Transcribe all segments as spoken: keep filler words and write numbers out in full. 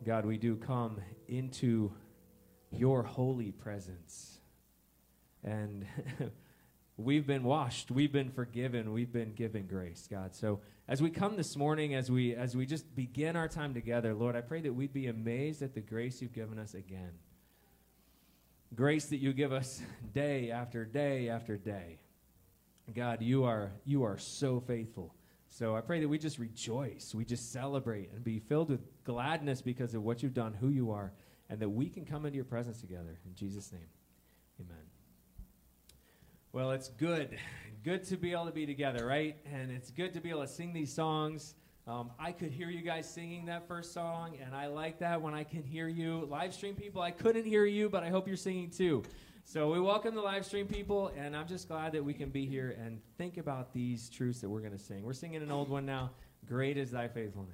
God, we do come into your holy presence. And we've been washed, we've been forgiven, we've been given grace, God. So as we come this morning, as we as we just begin our time together, Lord, I pray that we'd be amazed at the grace you've given us again. Grace that you give us day after day after day. God, you are you are so faithful. So I pray that we just rejoice, we just celebrate and be filled with gladness because of what you've done, who you are, and that we can come into your presence together. In Jesus' name, amen. Well, it's good. Good to be able to be together, right? And it's good to be able to sing these songs. Um, I could hear you guys singing that first song, and I like that when I can hear you. Live stream people, I couldn't hear you, but I hope you're singing too. So we welcome the live stream people, and I'm just glad that we can be here and think about these truths that we're going to sing. We're singing an old one now, Great is Thy Faithfulness.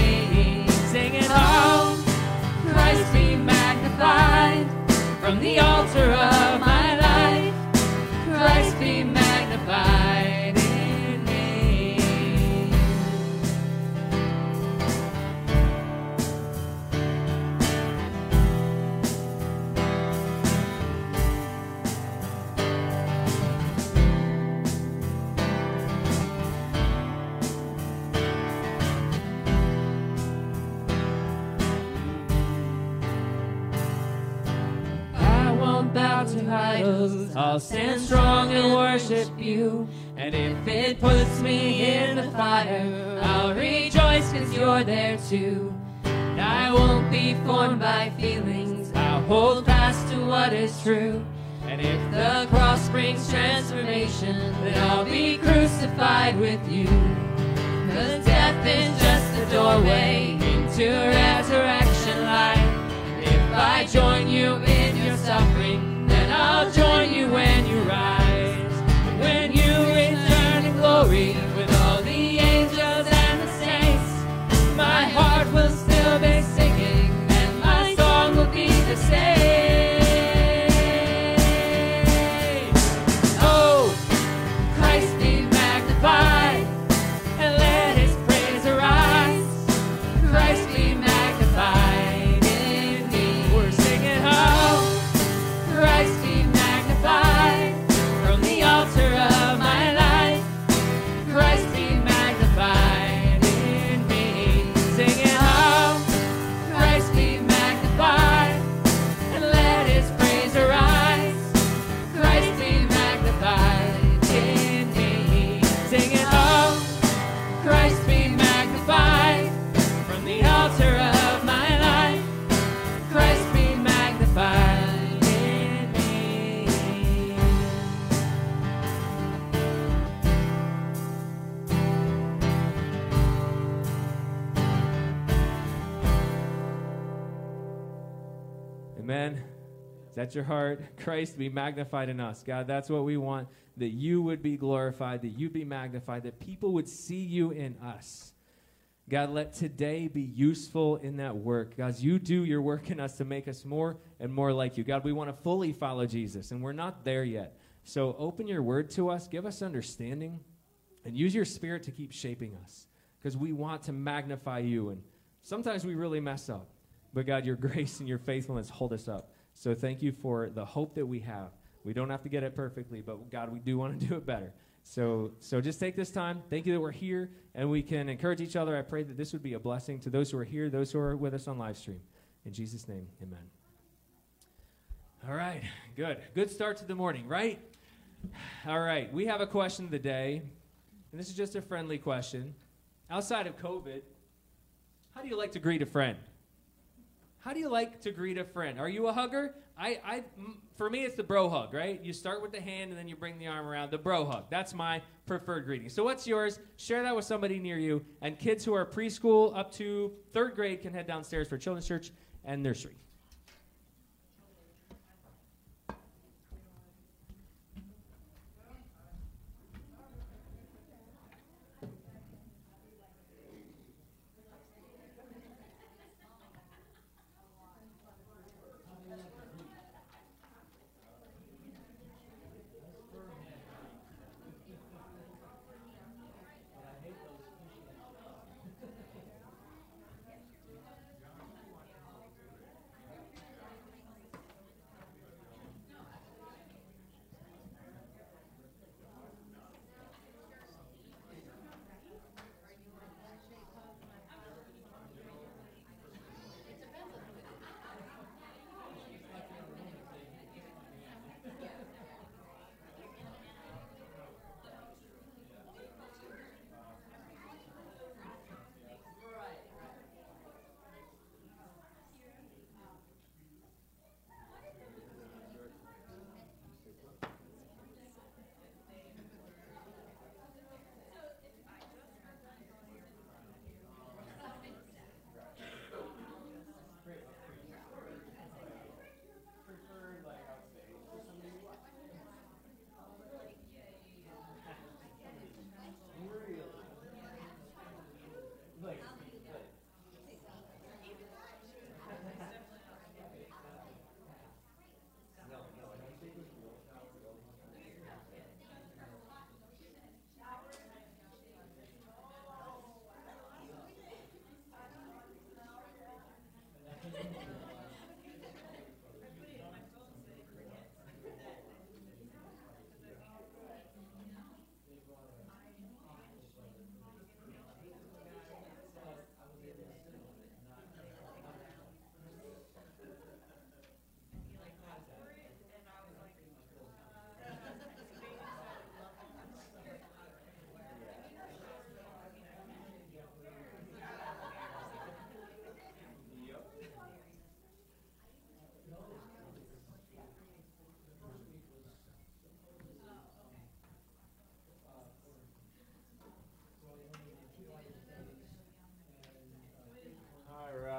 From the won't bow to idols. I'll stand strong and worship you. And if it puts me in the fire, I'll rejoice cause you're there too. And I won't be formed by feelings. I'll hold fast to what is true. And if the cross brings transformation, then I'll be crucified with you. Cause death is just the doorway into resurrection life. And if I join you in your suffering, then I'll join you when you rise. And when you return in glory with all the angels and the saints, my heart will still be singing and my song will be the same. Amen. Is that your heart? Christ be magnified in us. God, that's what we want, that you would be glorified, that you be magnified, that people would see you in us. God, let today be useful in that work. God, you do your work in us to make us more and more like you. God, we want to fully follow Jesus, and we're not there yet. So open your word to us, give us understanding, and use your spirit to keep shaping us, because we want to magnify you, and sometimes we really mess up. But God, your grace and your faithfulness hold us up. So thank you for the hope that we have. We don't have to get it perfectly, but God, we do want to do it better. So so just take this time. Thank you that we're here and we can encourage each other. I pray that this would be a blessing to those who are here, those who are with us on live stream. In Jesus' name, amen. All right, good. Good start to the morning, right? All right, we have a question of the day, and this is just a friendly question. Outside of COVID, how do you like to greet a friend? How do you like to greet a friend? Are you a hugger? I, I, for me, it's the bro hug, right? You start with the hand, and then you bring the arm around. The bro hug. That's my preferred greeting. So what's yours? Share that with somebody near you. And kids who are preschool up to third grade can head downstairs for Children's Church and nursery.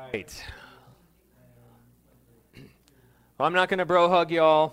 right. Well, I'm not going to bro hug y'all.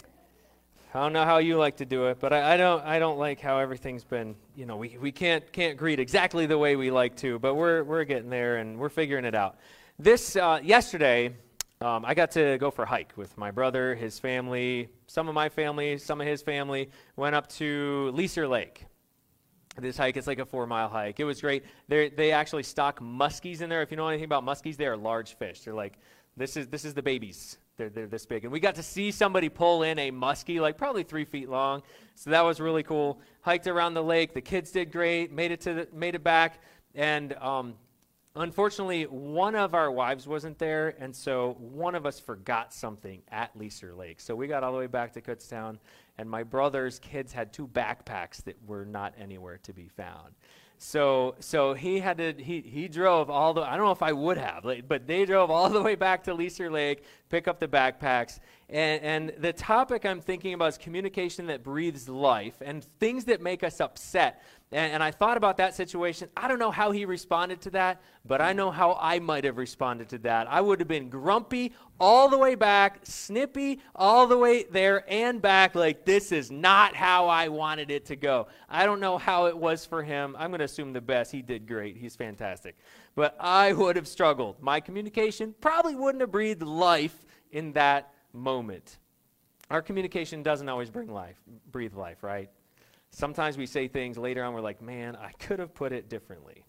I don't know how you like to do it, but I, I don't. I don't like how everything's been. You know, we we can't can't greet exactly the way we like to, but we're we're getting there and we're figuring it out. This uh, yesterday, um, I got to go for a hike with my brother, his family, some of my family, some of his family. Went up to Leaser Lake. This hike, it's like a four-mile hike. It was great. They they actually stock muskies in there. If you know anything about muskies, they are large fish. They're like this is this is the babies. They're, they're this big. And we got to see somebody pull in a muskie, like probably three feet long. So that was really cool. Hiked around the lake. The kids did great. Made it to the, made it back. And um, unfortunately, one of our wives wasn't there. And so one of us forgot something at Leaser Lake. So we got all the way back to Kutztown. And my brother's kids had two backpacks that were not anywhere to be found. So so he had to, he, he drove all the, I don't know if I would have, like, but they drove all the way back to Leaser Lake, pick up the backpacks. And, and the topic I'm thinking about is communication that breathes life and things that make us upset. And, and I thought about that situation. I don't know how he responded to that, but I know how I might have responded to that. I would have been grumpy all the way back, snippy all the way there and back, like this is not how I wanted it to go. I don't know how it was for him. I'm going to assume the best. He did great. He's fantastic. But I would have struggled. My communication probably wouldn't have breathed life in that moment. Our communication doesn't always bring life, breathe life, right? Sometimes we say things later on, we're like, man, I could have put it differently.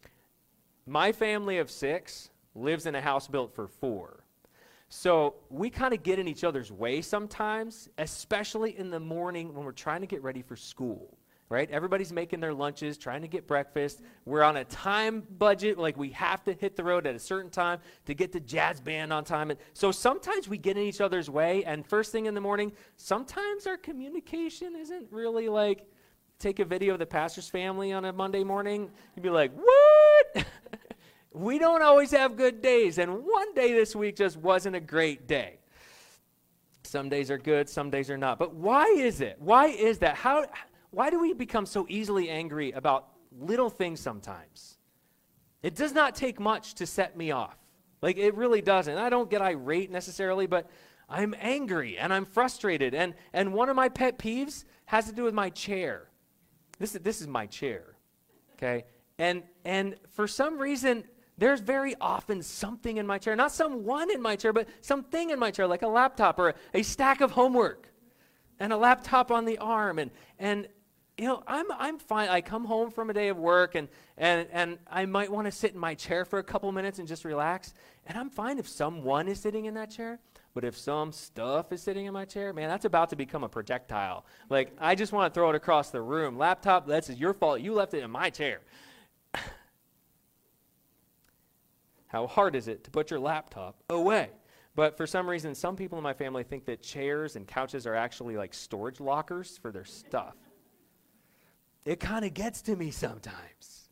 My family of six lives in a house built for four. So we kind of get in each other's way sometimes, especially in the morning when we're trying to get ready for school, right? Everybody's making their lunches, trying to get breakfast. We're on a time budget, like we have to hit the road at a certain time to get the jazz band on time. And so sometimes we get in each other's way, and first thing in the morning, sometimes our communication isn't really like, take a video of the pastor's family on a Monday morning, you'd be like, what? We don't always have good days, and one day this week just wasn't a great day. Some days are good, some days are not. But why is it? Why is that? How? Why do we become so easily angry about little things sometimes? It does not take much to set me off. Like, it really doesn't. I don't get irate necessarily, but I'm angry, and I'm frustrated. And, and one of my pet peeves has to do with my chair. This is, this is my chair, okay? And, and for some reason, there's very often something in my chair, not someone in my chair, but something in my chair, like a laptop or a, a stack of homework and a laptop on the arm. And, and you know, I'm, I'm fine. I come home from a day of work, and, and, and I might want to sit in my chair for a couple minutes and just relax. And I'm fine if someone is sitting in that chair. But if some stuff is sitting in my chair, man, that's about to become a projectile. Like, I just want to throw it across the room. Laptop, that's your fault. You left it in my chair. How hard is it to put your laptop away? But for some reason, some people in my family think that chairs and couches are actually like storage lockers for their stuff. It kind of gets to me sometimes.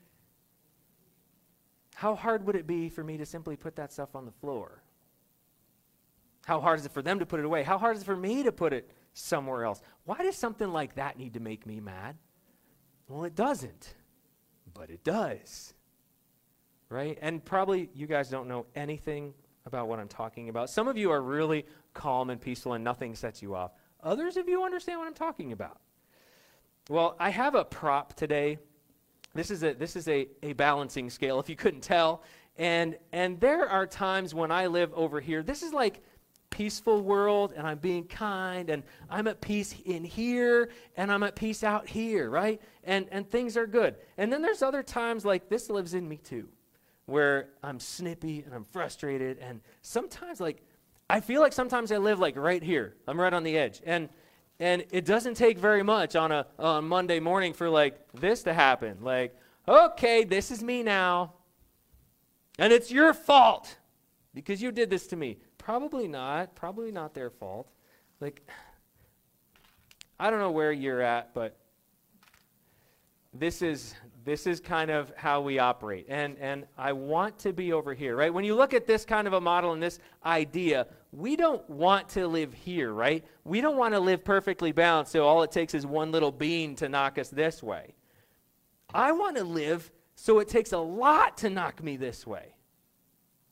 How hard would it be for me to simply put that stuff on the floor? How hard is it for them to put it away? How hard is it for me to put it somewhere else? Why does something like that need to make me mad? Well, it doesn't, but it does. Right? And probably you guys don't know anything about what I'm talking about. Some of you are really calm and peaceful and nothing sets you off. Others of you understand what I'm talking about. Well, I have a prop today. This is a this is a, a balancing scale, if you couldn't tell. And and there are times when I live over here. This is like peaceful world, and I'm being kind, and I'm at peace in here, and I'm at peace out here, right? And and things are good. And then there's other times like this lives in me too, where I'm snippy and I'm frustrated, and sometimes like I feel like sometimes I live like right here. I'm right on the edge, and and it doesn't take very much on a on Monday morning for like this to happen. Like, okay, this is me now, and it's your fault because you did this to me. Probably not. Probably not their fault. Like, I don't know where you're at, but this is this is kind of how we operate. And and I want to be over here, right? When you look at this kind of a model and this idea, we don't want to live here, right? We don't want to live perfectly balanced, so all it takes is one little bean to knock us this way. I want to live so it takes a lot to knock me this way.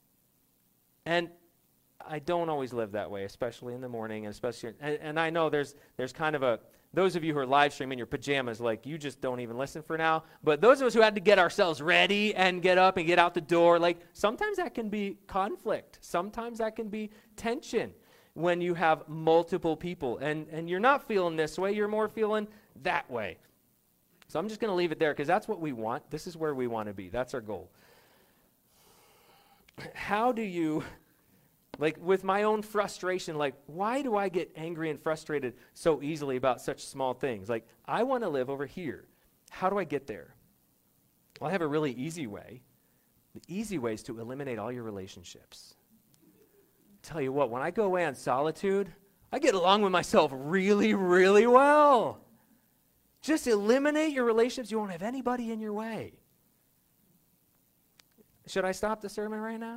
And I don't always live that way, especially in the morning, and especially, and, and I know there's there's kind of a, those of you who are live streaming in your pajamas, like you just don't even listen for now. But those of us who had to get ourselves ready and get up and get out the door, like sometimes that can be conflict. Sometimes that can be tension when you have multiple people. And, and you're not feeling this way, you're more feeling that way. So I'm just going to leave it there because that's what we want. This is where we want to be. That's our goal. How do you... Like with my own frustration, like why do I get angry and frustrated so easily about such small things? Like I want to live over here. How do I get there? Well, I have a really easy way. The easy way is to eliminate all your relationships. Tell you what, when I go away on solitude, I get along with myself really, really well. Just eliminate your relationships. You won't have anybody in your way. Should I stop the sermon right now?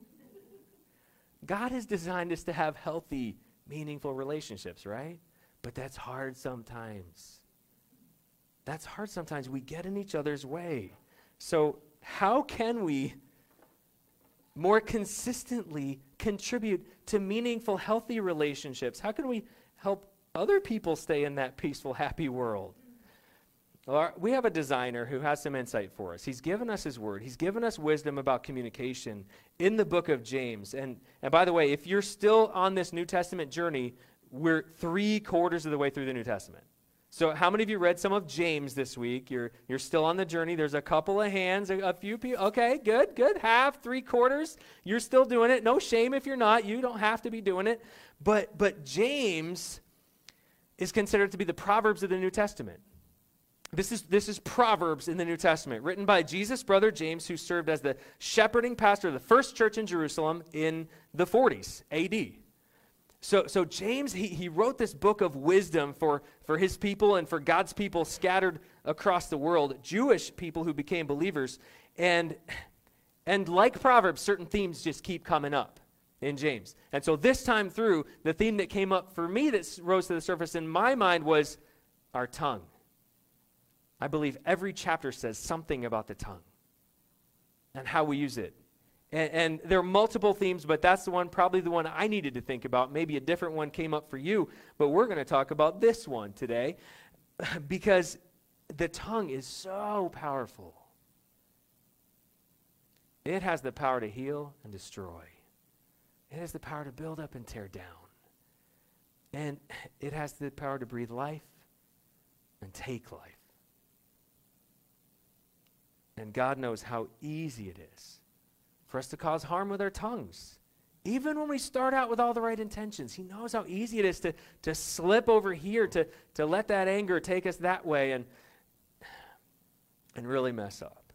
God has designed us to have healthy, meaningful relationships, right? But that's hard sometimes. That's hard sometimes. We get in each other's way. So how can we more consistently contribute to meaningful, healthy relationships? How can we help other people stay in that peaceful, happy world? Well, our, we have a designer who has some insight for us. He's given us his word. He's given us wisdom about communication in the book of James. And, and by the way, if you're still on this New Testament journey, we're three quarters of the way through the New Testament. So how many of you read some of James this week? You're, you're still on the journey. There's a couple of hands, a, a few people. Okay, good, good. Half, three quarters. You're still doing it. No shame if you're not. You don't have to be doing it. But, but James is considered to be the Proverbs of the New Testament. This is, this is Proverbs in the New Testament, written by Jesus' brother James, who served as the shepherding pastor of the first church in Jerusalem in the forties A D. So, so James, he, he wrote this book of wisdom for, for his people and for God's people scattered across the world, Jewish people who became believers. And, and like Proverbs, certain themes just keep coming up in James. And so this time through, the theme that came up for me that rose to the surface in my mind was our tongue. I believe every chapter says something about the tongue and how we use it. And, and there are multiple themes, but that's the one, probably the one I needed to think about. Maybe a different one came up for you, but we're going to talk about this one today because the tongue is so powerful. It has the power to heal and destroy. It has the power to build up and tear down. And it has the power to breathe life and take life. And God knows how easy it is for us to cause harm with our tongues. Even when we start out with all the right intentions, he knows how easy it is to, to slip over here, to, to let that anger take us that way and, and really mess up.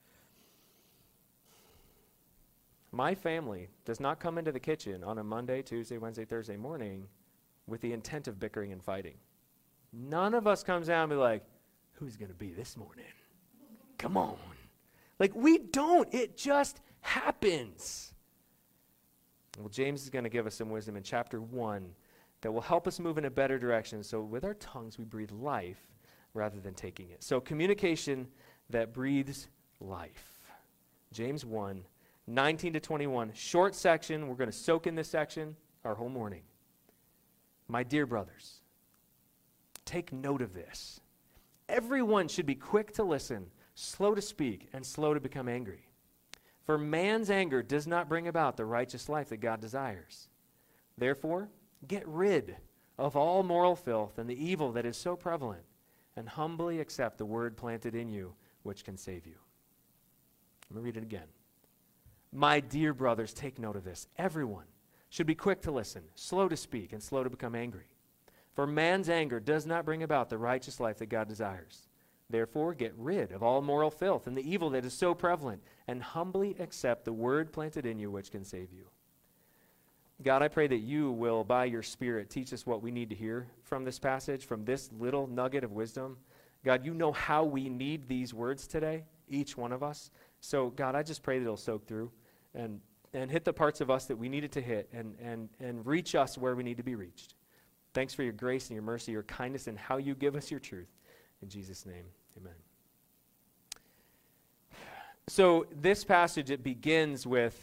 My family does not come into the kitchen on a Monday, Tuesday, Wednesday, Thursday morning with the intent of bickering and fighting. None of us comes down and be like, who's going to be this morning? Come on. Like, we don't. It just happens. Well, James is going to give us some wisdom in chapter one that will help us move in a better direction. So with our tongues, we breathe life rather than taking it. So communication that breathes life. James one, nineteen to twenty-one. Short section. We're going to soak in this section our whole morning. My dear brothers, take note of this. Everyone should be quick to listen, slow to speak, and slow to become angry. For man's anger does not bring about the righteous life that God desires. Therefore, get rid of all moral filth and the evil that is so prevalent, and humbly accept the word planted in you, which can save you. Let me read it again. My dear brothers, take note of this. Everyone should be quick to listen, slow to speak, and slow to become angry. For man's anger does not bring about the righteous life that God desires. Therefore, get rid of all moral filth and the evil that is so prevalent, and humbly accept the word planted in you, which can save you. God, I pray that you will, by your Spirit, teach us what we need to hear from this passage, from this little nugget of wisdom. God, you know how we need these words today, each one of us. So, God, I just pray that it'll soak through and, and hit the parts of us that we need it to hit and, and, and reach us where we need to be reached. Thanks for your grace and your mercy, your kindness, and how you give us your truth. In Jesus' name, amen. So this passage, it begins with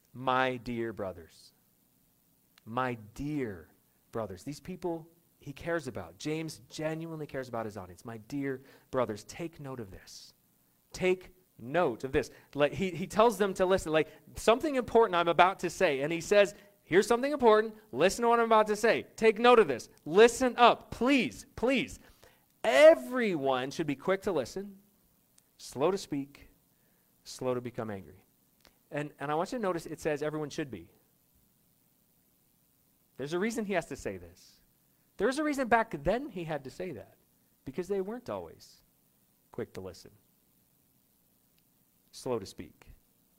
My dear brothers. My dear brothers. These people he cares about. James genuinely cares about his audience. My dear brothers, take note of this. Take note of this. Like he, he tells them to listen. Like something important I'm about to say. And he says, here's something important. Listen to what I'm about to say. Take note of this. Listen up. Please, please. Everyone should be quick to listen, slow to speak, slow to become angry. And, and I want you to notice it says everyone should be. There's a reason he has to say this. There's a reason back then he had to say that. Because they weren't always quick to listen, slow to speak,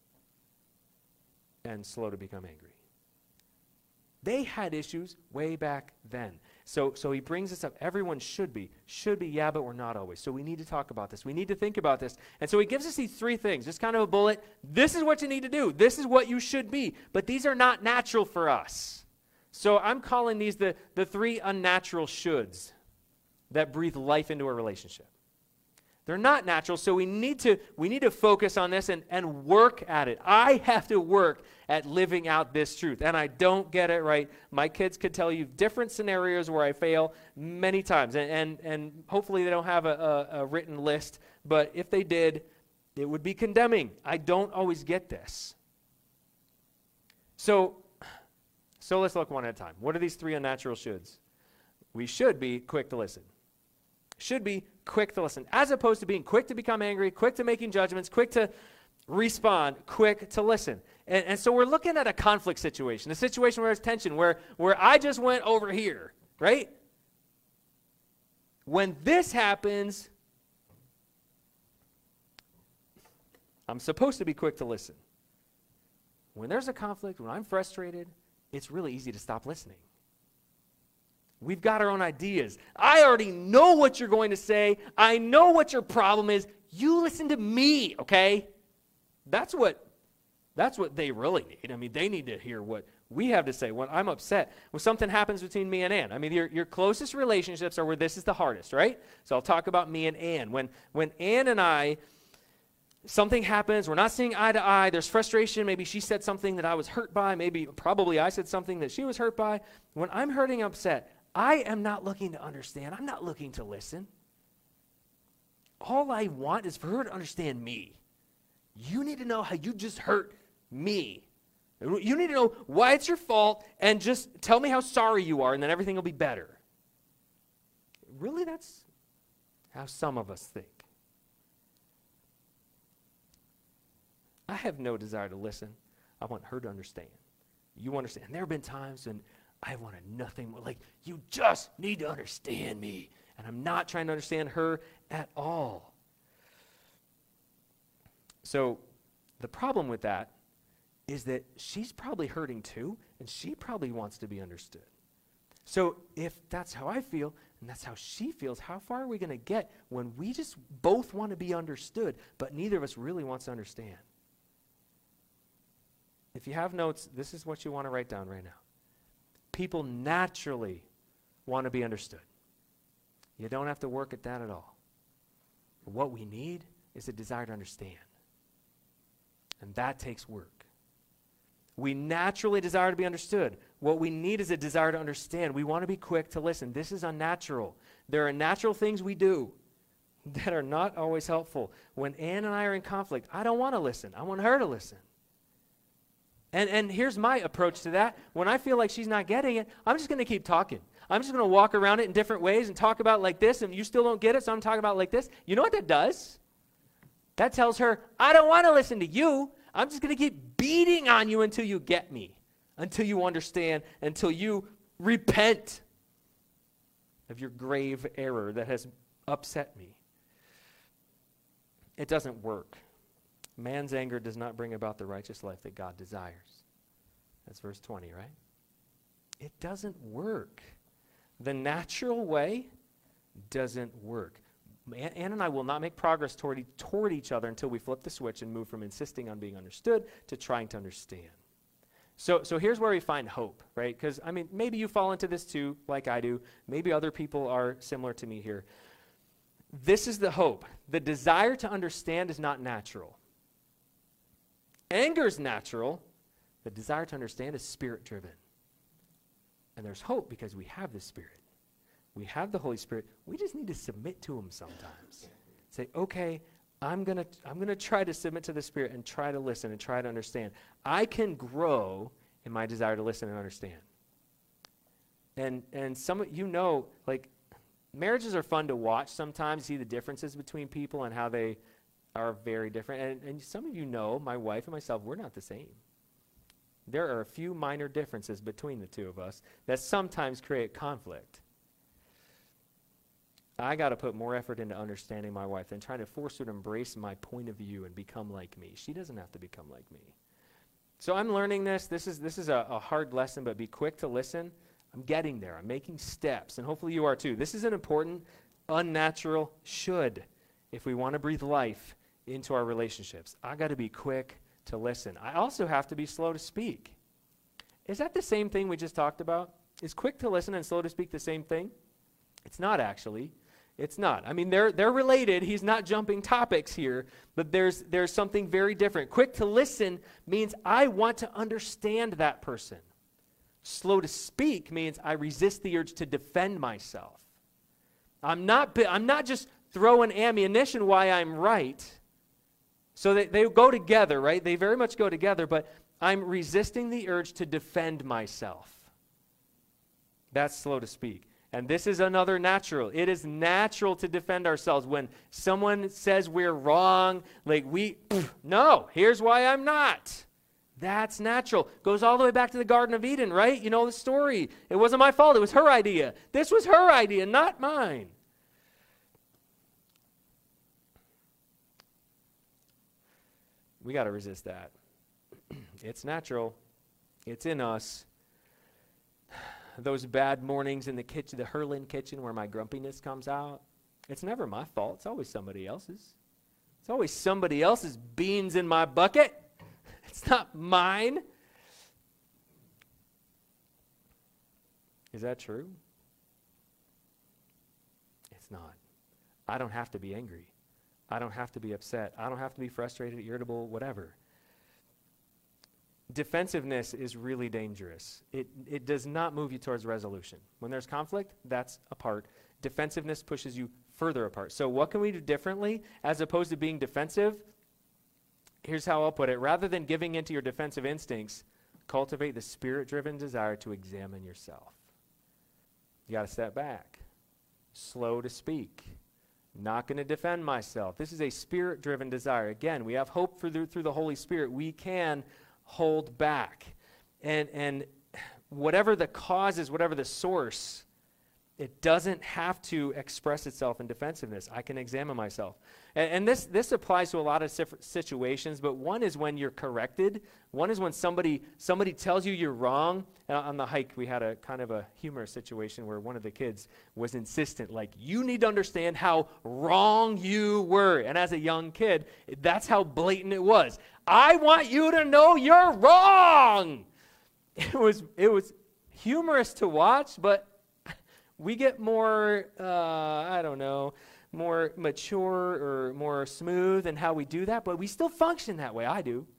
and slow to become angry. They had issues way back then. So, so he brings this up. Everyone should be. Should be, yeah, but we're not always. So we need to talk about this. We need to think about this. And so he gives us these three things. Just kind of a bullet. This is what you need to do. This is what you should be. But these are not natural for us. So I'm calling these the, the three unnatural shoulds that breathe life into a relationship. They're not natural, so we need to we need to focus on this and, and work at it. I have to work at living out this truth, and I don't get it right. My kids could tell you different scenarios where I fail many times, and and, and hopefully they don't have a, a, a written list, but if they did, it would be condemning. I don't always get this. So, so let's look one at a time. What are these three unnatural shoulds? We should be quick to listen. Should be quick to listen, as opposed to being quick to become angry, quick to making judgments, quick to respond, quick to listen. And, and so we're looking at a conflict situation, a situation where there's tension, where, where I just went over here, right? When this happens, I'm supposed to be quick to listen. When there's a conflict, when I'm frustrated, it's really easy to stop listening. We've got our own ideas. I already know what you're going to say. I know what your problem is. You listen to me, okay? That's what that's what they really need. I mean, they need to hear what we have to say. When I'm upset, when something happens between me and Ann, I mean, your, your closest relationships are where this is the hardest, right? So I'll talk about me and Ann. When, when Ann and I, something happens, we're not seeing eye to eye, there's frustration, maybe she said something that I was hurt by, maybe probably I said something that she was hurt by. When I'm hurting upset, I am not looking to understand. I'm not looking to listen. All I want is for her to understand me. You need to know how you just hurt me. You need to know why it's your fault and just tell me how sorry you are and then everything will be better. Really, that's how some of us think. I have no desire to listen. I want her to understand. You understand. And there have been times when I wanted nothing more. Like, you just need to understand me. And I'm not trying to understand her at all. So the problem with that is that she's probably hurting too, and she probably wants to be understood. So if that's how I feel, and that's how she feels, how far are we going to get when we just both want to be understood, but neither of us really wants to understand? If you have notes, this is what you want to write down right now. People naturally want to be understood. You don't have to work at that at all. But what we need is a desire to understand. And that takes work. We naturally desire to be understood. What we need is a desire to understand. We want to be quick to listen. This is unnatural. There are natural things we do that are not always helpful. When Ann and I are in conflict, I don't want to listen. I want her to listen. And and here's my approach to that. When I feel like she's not getting it, I'm just going to keep talking. I'm just going to walk around it in different ways and talk about it like this, and you still don't get it, so I'm talking about it like this. You know what that does? That tells her, I don't want to listen to you. I'm just going to keep beating on you until you get me, until you understand, until you repent of your grave error that has upset me. It doesn't work. Man's anger does not bring about the righteous life that God desires. That's verse twenty, right? It doesn't work. The natural way doesn't work. Ann and I will not make progress toward, e- toward each other until we flip the switch and move from insisting on being understood to trying to understand. So, so here's where we find hope, right? Because, I mean, maybe you fall into this too, like I do. Maybe other people are similar to me here. This is the hope. The desire to understand is not natural. Anger is natural. The desire to understand is spirit-driven. And there's hope because we have the Spirit. We have the Holy Spirit. We just need to submit to him sometimes. Say, okay, I'm going to I'm going to try to submit to the Spirit and try to listen and try to understand. I can grow in my desire to listen and understand. And and some of you know, like, marriages are fun to watch sometimes, see the differences between people and how they are very different. And, and some of you know, my wife and myself, we're not the same. There are a few minor differences between the two of us that sometimes create conflict. I got to put more effort into understanding my wife than trying to force her to embrace my point of view and become like me. She doesn't have to become like me. So I'm learning this. This is this is a, a hard lesson, but be quick to listen. I'm getting there. I'm making steps, and hopefully you are too. This is an important, unnatural should if we want to breathe life into our relationships. I got to be quick to listen. I also have to be slow to speak. Is that the same thing we just talked about? Is quick to listen and slow to speak the same thing? It's not actually. It's not. I mean, they're they're related. He's not jumping topics here, but there's there's something very different. Quick to listen means I want to understand that person. Slow to speak means I resist the urge to defend myself. I'm not I'm not just throwing ammunition why I'm right. So they, they go together, right? They very much go together, but I'm resisting the urge to defend myself. That's slow to speak. And this is another natural. It is natural to defend ourselves. When someone says we're wrong, like we, no, here's why I'm not. That's natural. Goes all the way back to the Garden of Eden, right? You know the story. It wasn't my fault. It was her idea. This was her idea, not mine. We got to resist that. It's natural. It's in us. Those bad mornings in the kitchen, the Herlin kitchen where my grumpiness comes out, it's never my fault. It's always somebody else's. It's always somebody else's beans in my bucket. It's not mine. Is that true? It's not. I don't have to be angry. I don't have to be upset. I don't have to be frustrated, irritable, whatever. Defensiveness is really dangerous. It it does not move you towards resolution. When there's conflict, that's apart. Defensiveness pushes you further apart. So what can we do differently as opposed to being defensive? Here's how I'll put it. Rather than giving into your defensive instincts, cultivate the spirit-driven desire to examine yourself. You got to step back. Slow to speak. Not going to defend myself. This is a spirit-driven desire. Again, we have hope for the, through the Holy Spirit. We can hold back. And, and whatever the cause is, whatever the source, it doesn't have to express itself in defensiveness. I can examine myself. And, and this, this applies to a lot of situations, but one is when you're corrected. One is when somebody somebody tells you you're wrong. Uh, on the hike, we had a kind of a humorous situation where one of the kids was insistent, like, you need to understand how wrong you were. And as a young kid, that's how blatant it was. I want you to know you're wrong. It was, it was humorous to watch, but we get more, uh, I don't know, more mature or more smooth in how we do that, but we still function that way. I do.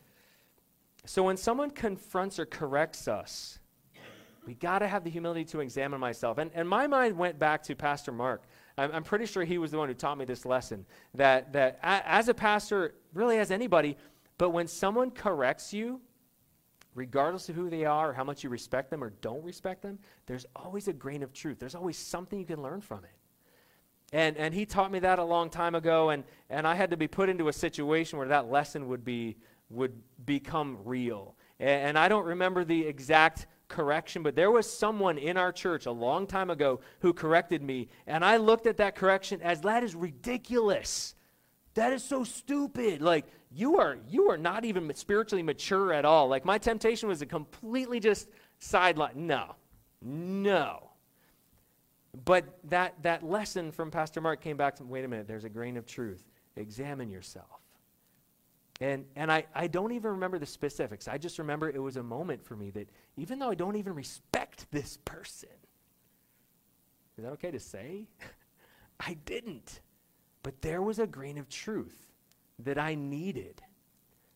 So when someone confronts or corrects us, we got to have the humility to examine myself. And, and my mind went back to Pastor Mark. I'm, I'm pretty sure he was the one who taught me this lesson, that, that a, as a pastor, really as anybody, but when someone corrects you, regardless of who they are or how much you respect them or don't respect them, there's always a grain of truth. There's always something you can learn from it. And and he taught me that a long time ago, and, and I had to be put into a situation where that lesson would be would become real. And, and I don't remember the exact correction, but there was someone in our church a long time ago who corrected me, and I looked at that correction as, that is ridiculous. That is so stupid. Like, you are you are not even spiritually mature at all. Like, my temptation was to completely just sideline. No, no. But that that lesson from Pastor Mark came back to me, wait a minute, there's a grain of truth. Examine yourself. And and I, I don't even remember the specifics. I just remember it was a moment for me that even though I don't even respect this person, is that okay to say? I didn't. But there was a grain of truth that I needed.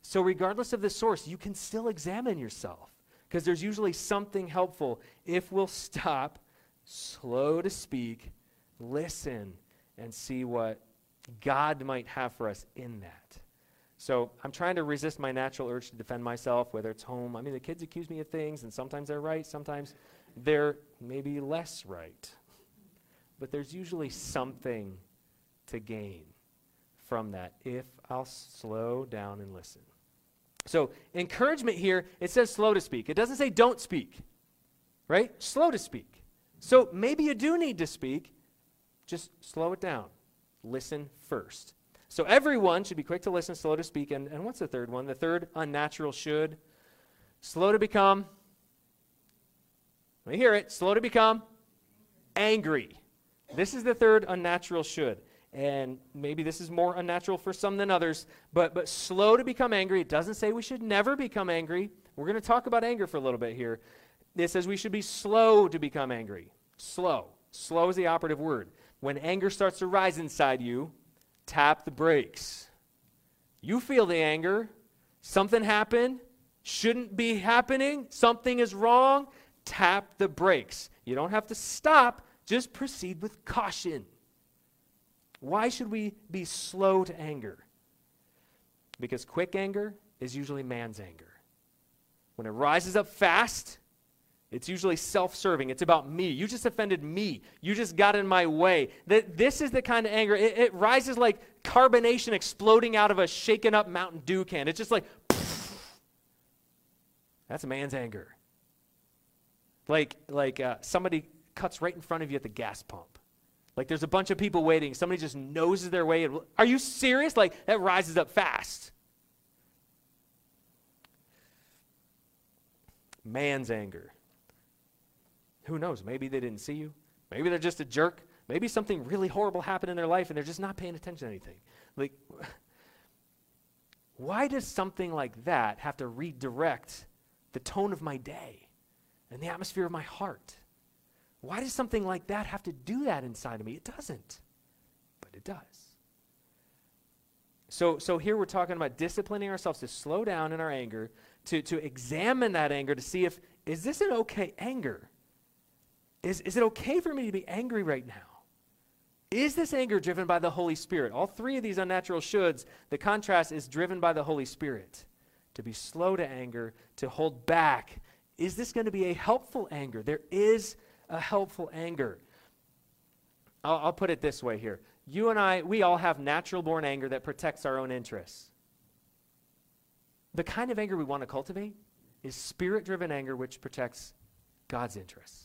So regardless of the source, you can still examine yourself, because there's usually something helpful if we'll stop, slow to speak, listen, and see what God might have for us in that. So I'm trying to resist my natural urge to defend myself, whether it's home. I mean, the kids accuse me of things, and sometimes they're right, sometimes they're maybe less right. But there's usually something to gain from that if I'll slow down and listen. So encouragement here, it says slow to speak. It doesn't say don't speak, right? Slow to speak. So maybe you do need to speak. Just slow it down. Listen first. So everyone should be quick to listen, slow to speak. And, and what's the third one? The third unnatural should. Slow to become. Let me hear it. Slow to become angry. This is the third unnatural should. And maybe this is more unnatural for some than others. But, but slow to become angry. It doesn't say we should never become angry. We're going to talk about anger for a little bit here. It says we should be slow to become angry. Slow. Slow is the operative word. When anger starts to rise inside you, tap the brakes. You feel the anger. Something happened. Shouldn't be happening. Something is wrong. Tap the brakes. You don't have to stop. Just proceed with caution. Why should we be slow to anger? Because quick anger is usually man's anger. When it rises up fast, it's usually self-serving. It's about me. You just offended me. You just got in my way. That this is the kind of anger. It, it rises like carbonation exploding out of a shaken up Mountain Dew can. It's just like, pfft. That's a man's anger. Like, like uh, somebody cuts right in front of you at the gas pump. Like there's a bunch of people waiting. Somebody just noses their way. Are you serious? Like that rises up fast. Man's anger. Who knows? Maybe they didn't see you. Maybe they're just a jerk. Maybe something really horrible happened in their life and they're just not paying attention to anything. Like, why does something like that have to redirect the tone of my day and the atmosphere of my heart? Why does something like that have to do that inside of me? It doesn't, but it does. So, so here we're talking about disciplining ourselves to slow down in our anger, to, to examine that anger to see if, is this an okay anger? Is, is it okay for me to be angry right now? Is this anger driven by the Holy Spirit? All three of these unnatural shoulds, the contrast is driven by the Holy Spirit. To be slow to anger, to hold back. Is this going to be a helpful anger? There is a helpful anger. I'll, I'll put it this way here. You and I, we all have natural-born anger that protects our own interests. The kind of anger we want to cultivate is spirit-driven anger which protects God's interests.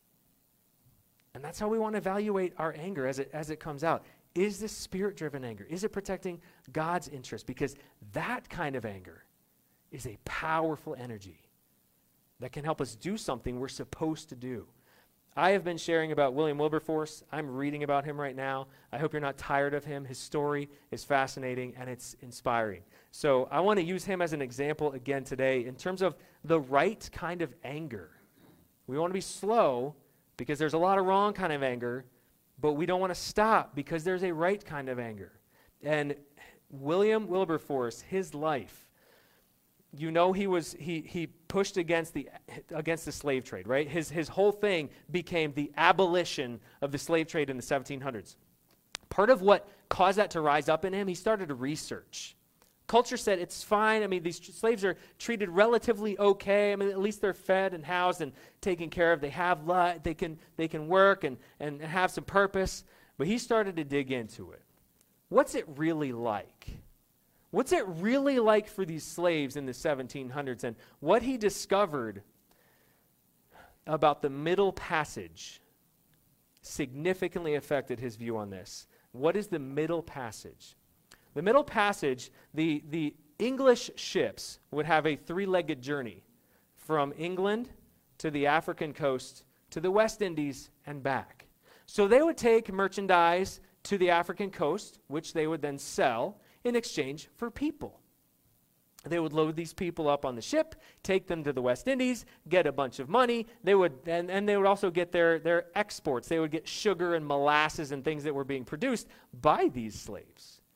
And that's how we want to evaluate our anger as it, as it comes out. Is this spirit-driven anger? Is it protecting God's interest? Because that kind of anger is a powerful energy that can help us do something we're supposed to do. I have been sharing about William Wilberforce. I'm reading about him right now. I hope you're not tired of him. His story is fascinating and it's inspiring. So I want to use him as an example again today in terms of the right kind of anger. We want to be slow because there's a lot of wrong kind of anger, but we don't want to stop because there's a right kind of anger. And William Wilberforce, his life, you know, he was he he pushed against the against the slave trade, right? His his whole thing became the abolition of the slave trade in the seventeen hundreds. Part of what caused that to rise up in him, he started to research. Culture said it's fine. I mean, these slaves are treated relatively okay. I mean, at least they're fed and housed and taken care of. They have li- they can they can work and and have some purpose. But he started to dig into it. What's it really like? What's it really like for these slaves in the seventeen hundreds? And what he discovered about the Middle Passage significantly affected his view on this. What is the Middle Passage? The Middle Passage, the, the English ships would have a three-legged journey from England to the African coast to the West Indies and back. So they would take merchandise to the African coast, which they would then sell in exchange for people. They would load these people up on the ship, take them to the West Indies, get a bunch of money. They would, and, and they would also get their, their exports. They would get sugar and molasses and things that were being produced by these slaves.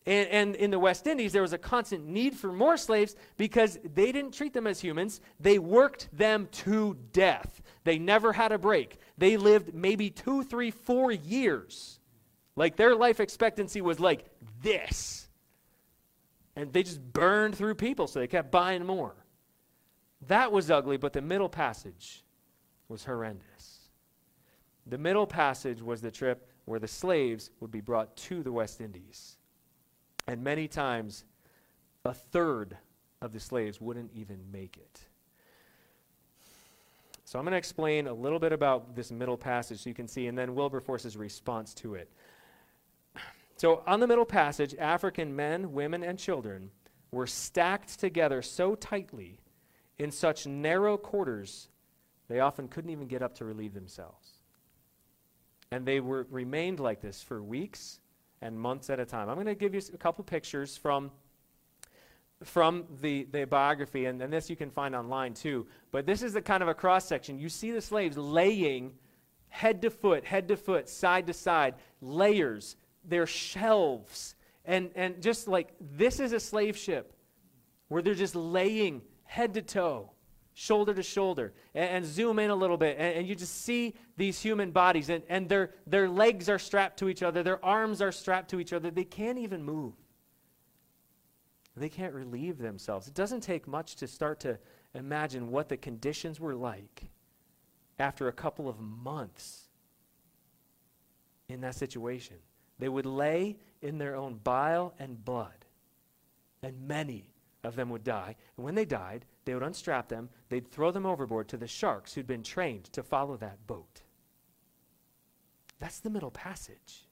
And, and in the West Indies, there was a constant need for more slaves because they didn't treat them as humans. They worked them to death. They never had a break. They lived maybe two, three, four years. Like their life expectancy was like this. And they just burned through people, so they kept buying more. That was ugly, but the Middle Passage was horrendous. The Middle Passage was the trip where the slaves would be brought to the West Indies. And many times, a third of the slaves wouldn't even make it. So I'm going to explain a little bit about this Middle Passage so you can see, and then Wilberforce's response to it. So on the Middle Passage, African men, women, and children were stacked together so tightly in such narrow quarters, they often couldn't even get up to relieve themselves. And they were remained like this for weeks and months at a time. I'm going to give you a couple pictures from, from the, the biography, and, and this you can find online too. But this is the kind of a cross-section. You see the slaves laying head to foot, head to foot, side to side, layers, their shelves. And, and just like, this is a slave ship where they're just laying head to toe, shoulder to shoulder, and, and zoom in a little bit, and, and you just see these human bodies, and, and their, their legs are strapped to each other, their arms are strapped to each other, they can't even move. They can't relieve themselves. It doesn't take much to start to imagine what the conditions were like after a couple of months in that situation. They would lay in their own bile and blood, and many of them would die. And when they died, they would unstrap them, they'd throw them overboard to the sharks who'd been trained to follow that boat. That's the Middle Passage.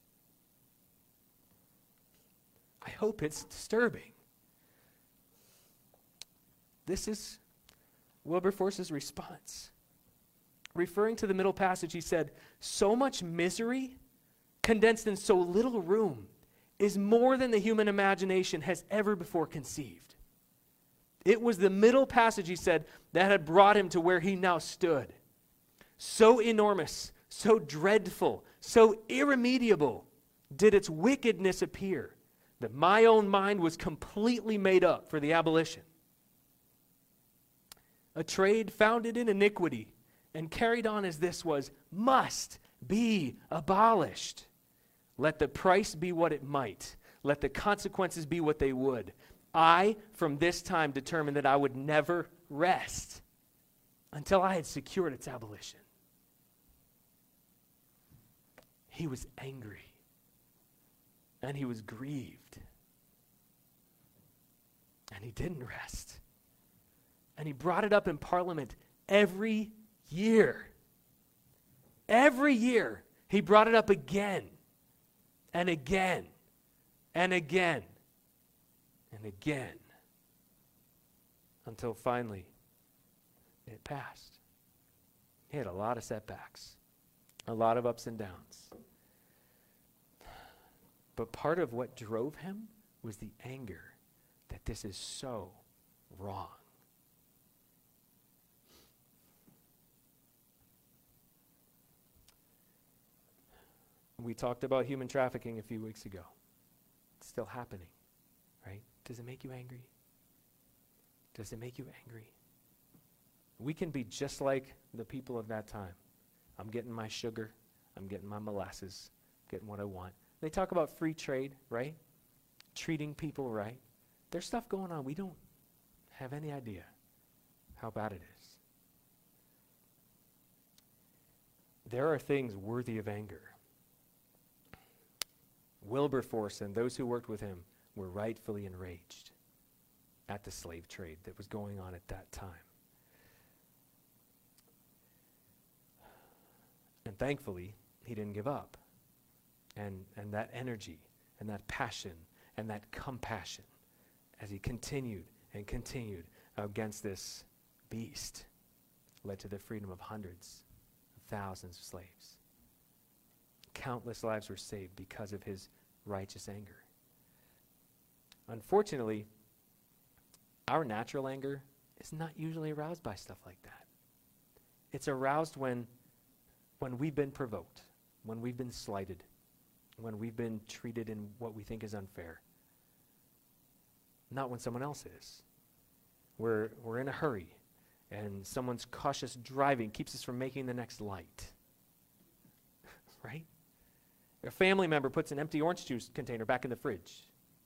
I hope it's disturbing. This is Wilberforce's response. Referring to the Middle Passage, he said, "So much misery condensed in so little room is more than the human imagination has ever before conceived." It was the Middle Passage, he said, that had brought him to where he now stood. So enormous, so dreadful, so irremediable did its wickedness appear that my own mind was completely made up for the abolition. A trade founded in iniquity and carried on as this was must be abolished. Let the price be what it might. Let the consequences be what they would. I, from this time, determined that I would never rest until I had secured its abolition. He was angry, and he was grieved, and he didn't rest. And he brought it up in Parliament every year. Every year, he brought it up again, and again, and again. And again, until finally it passed. He had a lot of setbacks, a lot of ups and downs. But part of what drove him was the anger that this is so wrong. We talked about human trafficking a few weeks ago. It's still happening, right? Does it make you angry? Does it make you angry? We can be just like the people of that time. I'm getting my sugar. I'm getting my molasses. Getting what I want. They talk about free trade, right? Treating people right. There's stuff going on. We don't have any idea how bad it is. There are things worthy of anger. Wilberforce and those who worked with him were rightfully enraged at the slave trade that was going on at that time. And thankfully, he didn't give up. And, and that energy and that passion and that compassion as he continued and continued against this beast led to the freedom of hundreds of thousands of slaves. Countless lives were saved because of his righteous anger. Unfortunately, our natural anger is not usually aroused by stuff like that. It's aroused when, when we've been provoked, when we've been slighted, when we've been treated in what we think is unfair. not when someone else is. We're, we're in a hurry, and someone's cautious driving keeps us from making the next light. Right? A family member puts an empty orange juice container back in the fridge.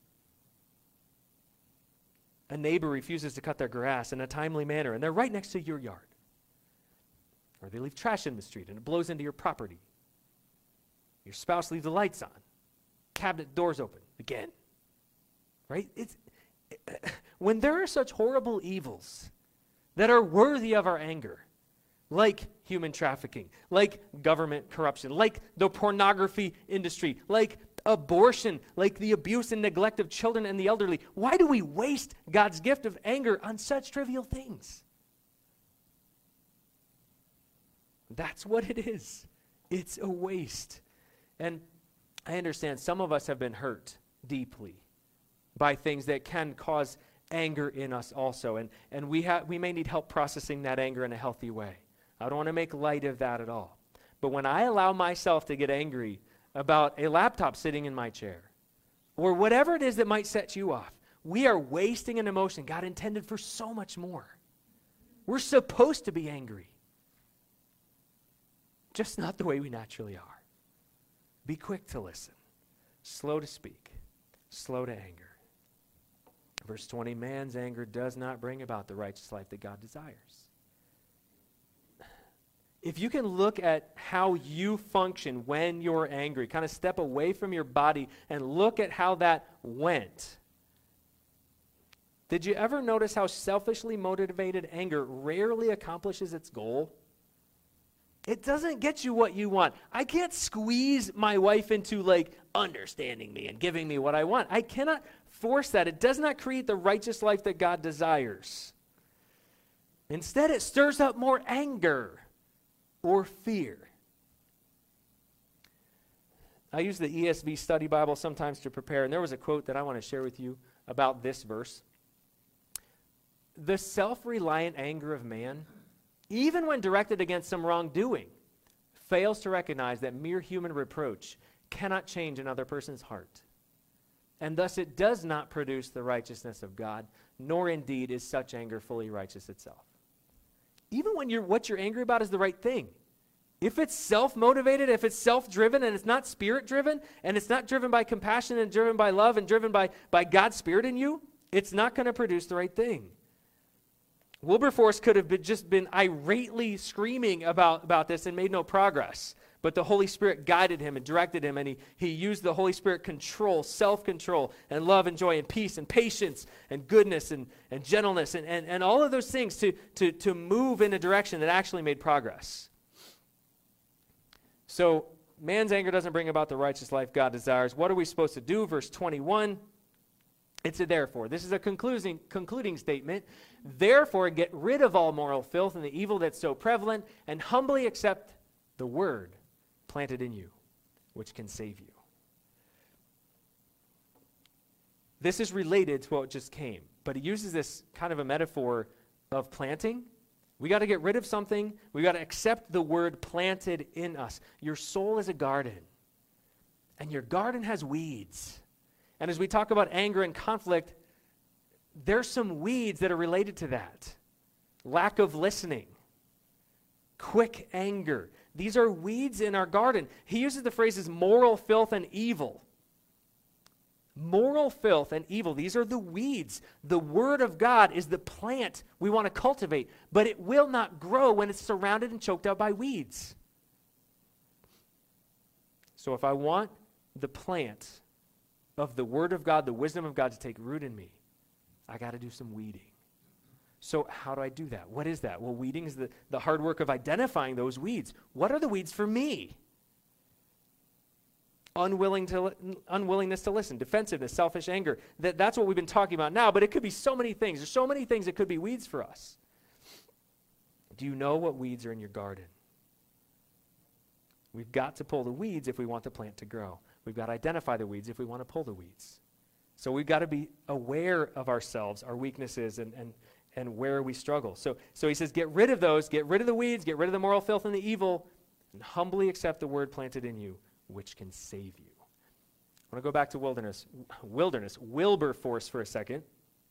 A neighbor refuses to cut their grass in a timely manner, and they're right next to your yard. Or they leave trash in the street, and it blows into your property. Your spouse leaves the lights on. Cabinet doors open again. Right? It's, it, when there are such horrible evils that are worthy of our anger, like human trafficking, like government corruption, like the pornography industry, like abortion, like the abuse and neglect of children and the elderly, why do we waste God's gift of anger on such trivial things? That's what it is. It's a waste. And I understand some of us have been hurt deeply by things that can cause anger in us also. And, and we, ha- we may need help processing that anger in a healthy way. I don't want to make light of that at all. But when I allow myself to get angry about a laptop sitting in my chair, or whatever it is that might set you off, we are wasting an emotion God intended for so much more. We're supposed to be angry, just not the way we naturally are. Be quick to listen, slow to speak, slow to anger. Verse twenty, man's anger does not bring about the righteous life that God desires. If you can look at how you function when you're angry, kind of step away from your body and look at how that went. Did you ever notice how selfishly motivated anger rarely accomplishes its goal? It doesn't get you what you want. I can't squeeze my wife into like understanding me and giving me what I want. I cannot force that. It does not create the righteous life that God desires. Instead, it stirs up more anger or fear. I use the E S V Study Bible sometimes to prepare, and there was a quote that I want to share with you about this verse. The self-reliant anger of man, even when directed against some wrongdoing, fails to recognize that mere human reproach cannot change another person's heart. And thus it does not produce the righteousness of God, nor indeed is such anger fully righteous itself. Even when you're, what you're angry about is the right thing. If it's self-motivated, if it's self-driven and it's not spirit-driven, and it's not driven by compassion and driven by love and driven by, by God's Spirit in you, it's not going to produce the right thing. Wilberforce could have been just been irately screaming about, about this and made no progress. But the Holy Spirit guided him and directed him, and he, he used the Holy Spirit control, self-control, and love and joy and peace and patience and goodness and, and gentleness and, and, and all of those things to, to, to move in a direction that actually made progress. So man's anger doesn't bring about the righteous life God desires. What are we supposed to do? Verse twenty-one, it's a therefore. This is a concluding, concluding statement. Therefore, get rid of all moral filth and the evil that's so prevalent, and humbly accept the word planted in you, which can save you. This is related to what just came, but he uses this kind of a metaphor of planting. We got to get rid of something. We got to accept the word planted in us. Your soul is a garden, and your garden has weeds. And as we talk about anger and conflict, there's some weeds that are related to that. Lack of listening, quick anger. These are weeds in our garden. He uses the phrases moral filth and evil. Moral filth and evil, these are the weeds. The Word of God is the plant we want to cultivate, but it will not grow when it's surrounded and choked out by weeds. So if I want the plant of the Word of God, the wisdom of God to take root in me, I got to do some weeding. So how do I do that? What is that? Well, weeding is the, the hard work of identifying those weeds. What are the weeds for me? Unwilling to, unwillingness to listen, defensiveness, selfish anger. That, that's what we've been talking about now, but it could be so many things. There's so many things that could be weeds for us. Do you know what weeds are in your garden? We've got to pull the weeds if we want the plant to grow. We've got to identify the weeds if we want to pull the weeds. So we've got to be aware of ourselves, our weaknesses, and, and, and where we struggle. So, so he says, get rid of those, get rid of the weeds, get rid of the moral filth and the evil, and humbly accept the word planted in you, which can save you. I want to go back to wilderness, wilderness, Wilberforce for a second.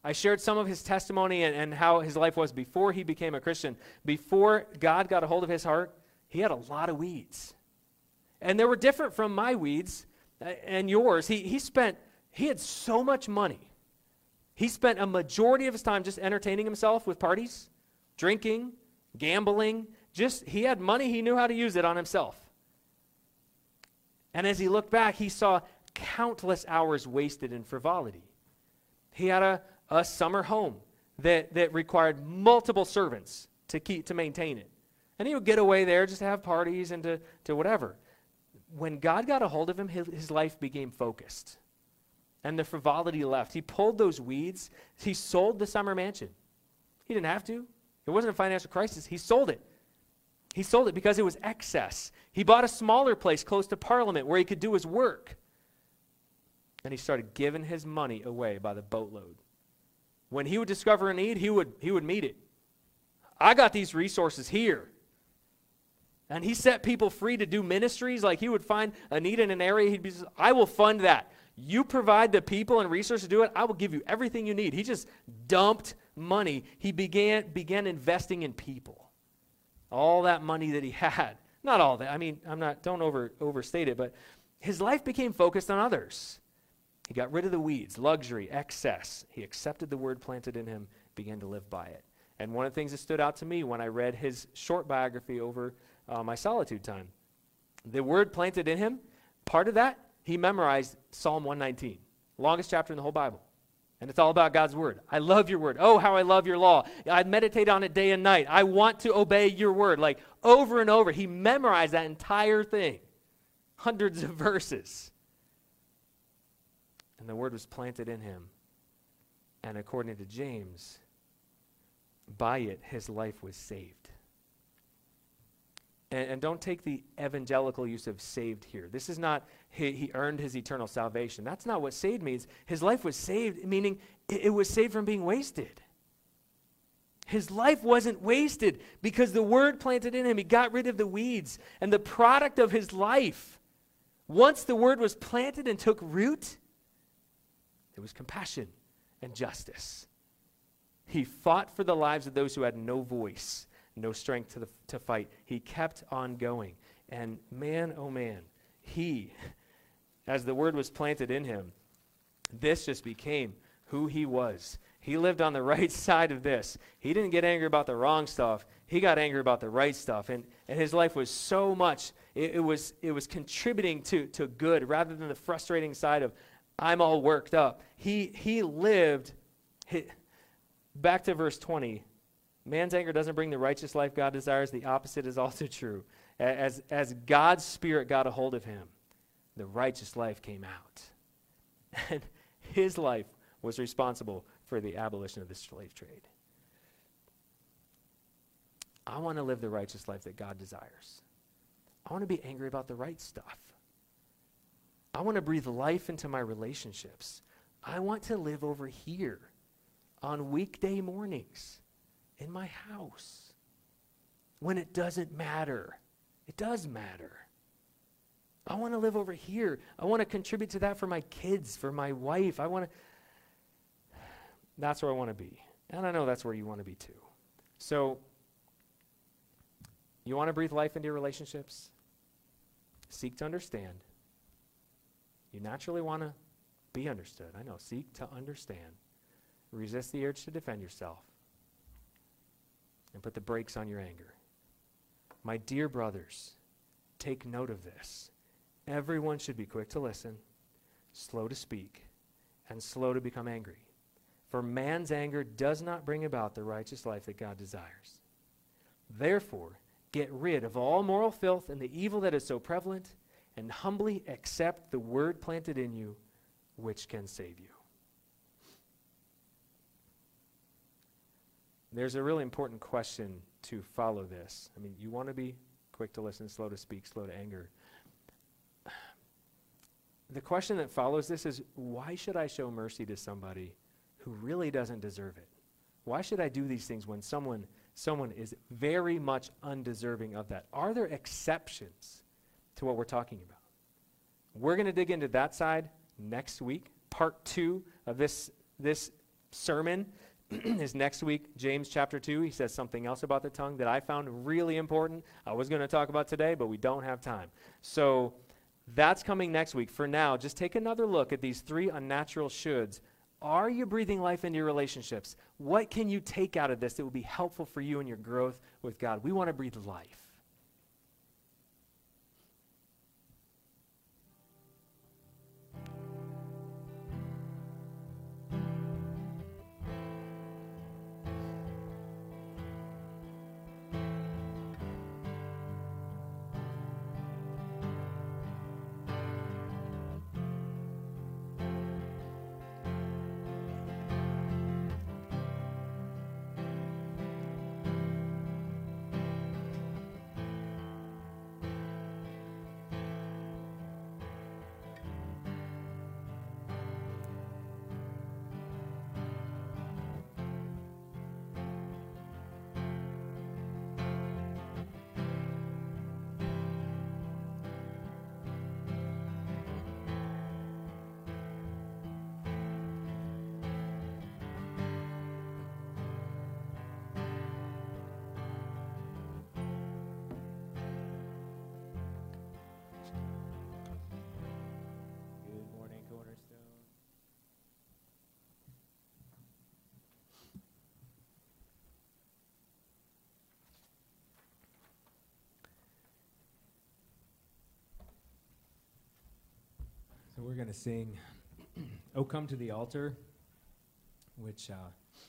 I shared some of his testimony and, and how his life was before he became a Christian. Before God got a hold of his heart, he had a lot of weeds. And they were different from my weeds uh, and yours. He, he spent, he had so much money. He spent a majority of his time just entertaining himself with parties, drinking, gambling. Just, he had money, he knew how to use it on himself. And as he looked back, he saw countless hours wasted in frivolity. He had a, a summer home that, that required multiple servants to keep to maintain it. And he would get away there just to have parties and to, to whatever. When God got a hold of him, his, his life became focused. And the frivolity left. He pulled those weeds. He sold the summer mansion. He didn't have to. It wasn't a financial crisis. He sold it. He sold it because it was excess. He bought a smaller place close to Parliament where he could do his work. And he started giving his money away by the boatload. When he would discover a need, he would, he would meet it. I got these resources here. And he set people free to do ministries. Like he would find a need in an area, he'd be, I will fund that. You provide the people and resources to do it, I will give you everything you need. He just dumped money. He began, began investing in people. All that money that he had. Not all that. I mean, I'm not, don't over, overstate it, but his life became focused on others. He got rid of the weeds, luxury, excess. He accepted the word planted in him, began to live by it. And one of the things that stood out to me when I read his short biography over uh, my solitude time, the word planted in him, part of that, he memorized Psalm one nineteen, longest chapter in the whole Bible. And it's all about God's word. I love your word. Oh, how I love your law. I meditate on it day and night. I want to obey your word. Like over and over, he memorized that entire thing, hundreds of verses. And the word was planted in him. And according to James, by it, his life was saved. And, and don't take the evangelical use of saved here. This is not he, he earned his eternal salvation. That's not what saved means. His life was saved, meaning it, it was saved from being wasted. His life wasn't wasted because the word planted in him, he got rid of the weeds. And the product of his life, once the word was planted and took root, it was compassion and justice. He fought for the lives of those who had no voice, no strength to, the, to fight. He kept on going. And man, oh man, he, as the word was planted in him, this just became who he was. He lived on the right side of this. He didn't get angry about the wrong stuff. He got angry about the right stuff. And, and his life was so much, it, it was it was contributing to, to good rather than the frustrating side of, I'm all worked up. He, he lived, he, back to verse twenty, man's anger doesn't bring the righteous life God desires. The opposite is also true. As, as God's Spirit got a hold of him, the righteous life came out. And his life was responsible for the abolition of the slave trade. I want to live the righteous life that God desires. I want to be angry about the right stuff. I want to breathe life into my relationships. I want to live over here on weekday mornings in my house when it doesn't matter. It does matter. I want to live over here. I want to contribute to that for my kids, for my wife. I want to. That's where I want to be. And I know that's where you want to be too. So, you want to breathe life into your relationships? Seek to understand. You naturally want to be understood. I know. Seek to understand. Resist the urge to defend yourself. And put the brakes on your anger. My dear brothers, take note of this. Everyone should be quick to listen, slow to speak, and slow to become angry. For man's anger does not bring about the righteous life that God desires. Therefore, get rid of all moral filth and the evil that is so prevalent, and humbly accept the word planted in you, which can save you. There's a really important question to follow this. I mean, you want to be quick to listen, slow to speak, slow to anger. The question that follows this is, why should I show mercy to somebody who really doesn't deserve it? Why should I do these things when someone someone is very much undeserving of that? Are there exceptions to what we're talking about? We're going to dig into that side next week, part two of this, this sermon is next week, James chapter two. He says something else about the tongue that I found really important. I was going to talk about today, but we don't have time. So that's coming next week. For now, just take another look at these three unnatural shoulds. Are you breathing life into your relationships? What can you take out of this that will be helpful for you in your growth with God? We want to breathe life. So we're going to sing "Oh Come to the Altar," which uh,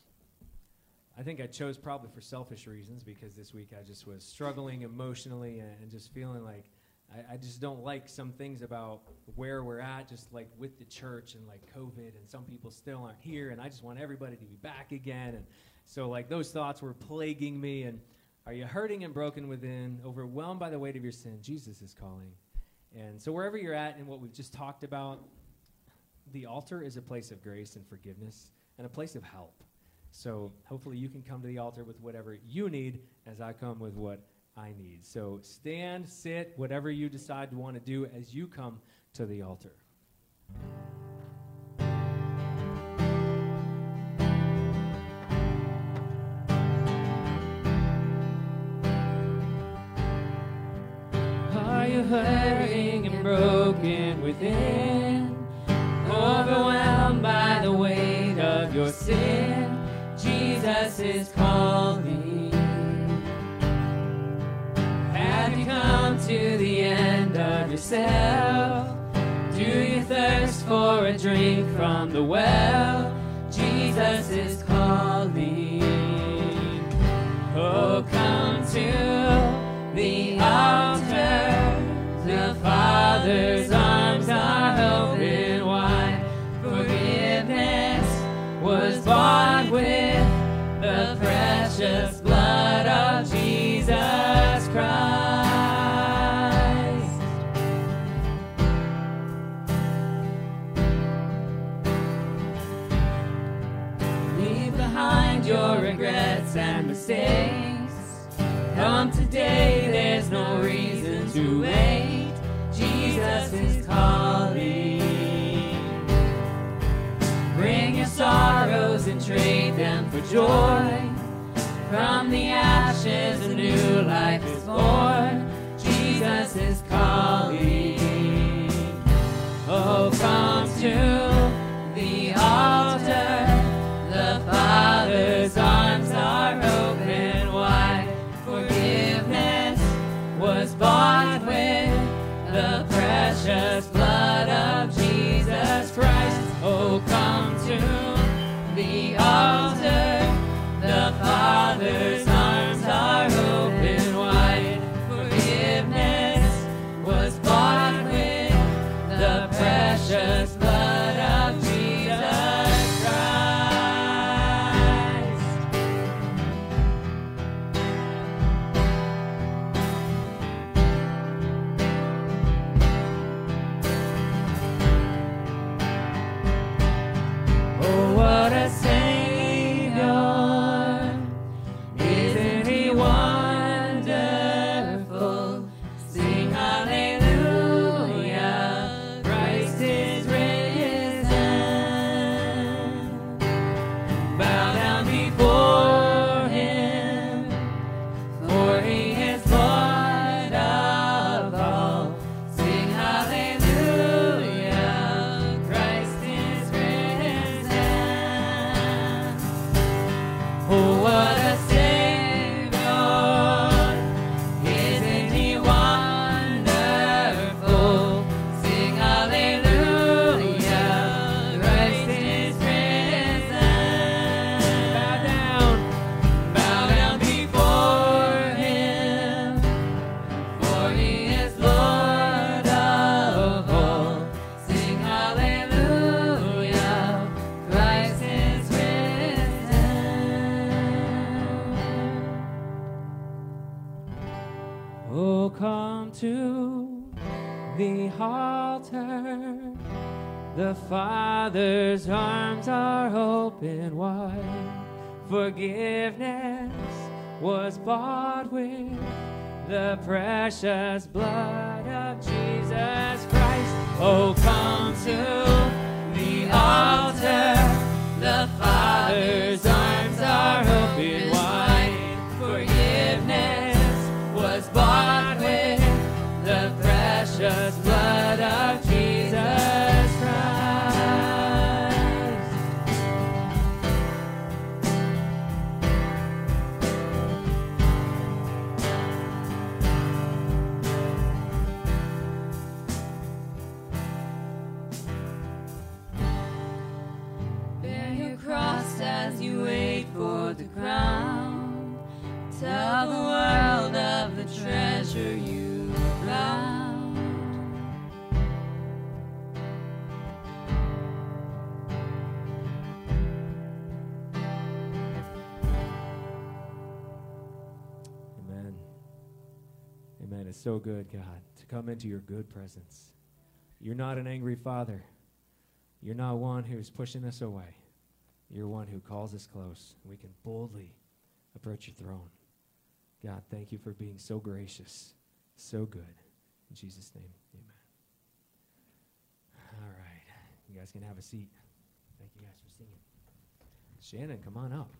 I think I chose probably for selfish reasons, because this week I just was struggling emotionally and, and just feeling like I, I just don't like some things about where we're at, just like with the church and like COVID, and some people still aren't here, and I just want everybody to be back again. And so like those thoughts were plaguing me. And are you hurting and broken within, overwhelmed by the weight of your sin? Jesus is calling. And so wherever you're at and what we've just talked about, the altar is a place of grace and forgiveness and a place of help. So hopefully you can come to the altar with whatever you need as I come with what I need. So stand, sit, whatever you decide to want to do as you come to the altar. Are you hurting and broken within, overwhelmed by the weight of your sin? Jesus is calling. Have you come to the end of yourself? Do you thirst for a drink from the well? Jesus is calling. Oh, come to the altar. The Father's arms are open wide. Forgiveness was bought with the precious blood of Jesus Christ. Leave behind your regrets and mistakes. Come today, there's no reason to wait. Jesus is calling. Bring your sorrows and trade them for joy. From the ashes a new life is born. Jesus is calling. Oh, come to the altar. The Father's arms are open wide. Forgiveness was bought with the precious blood of Jesus Christ. Oh, come to the altar. The Father's arms are open wide. the altar. The Father's arms are open wide. Forgiveness was bought with the precious blood of Jesus Christ. Oh, come to the altar. The Father's arms are open wide. Forgiveness was bought with the precious blood of Jesus Christ. Bear your cross as you wait for the crown. Tell the world of the treasure you found. Amen. Amen. It's so good, God, to come into your good presence. You're not an angry Father. You're not one who's pushing us away. You're one who calls us close. We can boldly approach your throne. God, thank you for being so gracious, so good. In Jesus' name, amen. All right. You guys can have a seat. Thank you guys for singing. Shannon, come on up.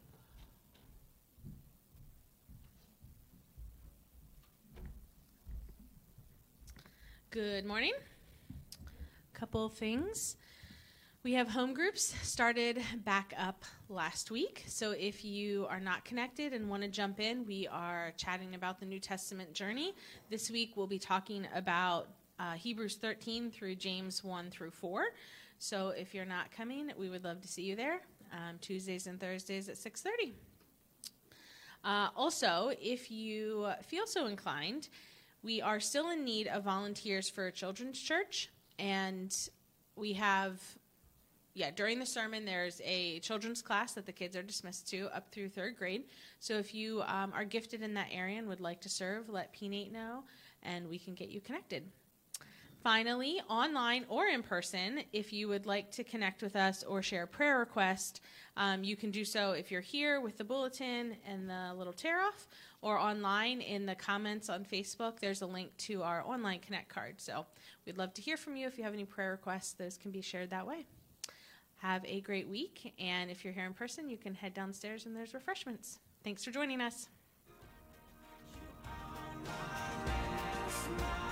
Good morning. Couple of things. We have home groups started back up last week. So if you are not connected and want to jump in, we are chatting about the New Testament journey. This week we'll be talking about uh, Hebrews thirteen through James one through four. So if you're not coming, we would love to see you there. Um, Tuesdays and Thursdays at six thirty. Uh, also, if you feel so inclined, we are still in need of volunteers for a children's church, and we have, yeah, during the sermon, there's a children's class that the kids are dismissed to up through third grade. So if you um, are gifted in that area and would like to serve, let P Nate know, and we can get you connected. Finally, online or in person, if you would like to connect with us or share a prayer request, um, you can do so if you're here with the bulletin and the little tear-off, or online in the comments on Facebook. There's a link to our online Connect card. So we'd love to hear from you. If you have any prayer requests, those can be shared that way. Have a great week, and if you're here in person, you can head downstairs and there's refreshments. Thanks for joining us.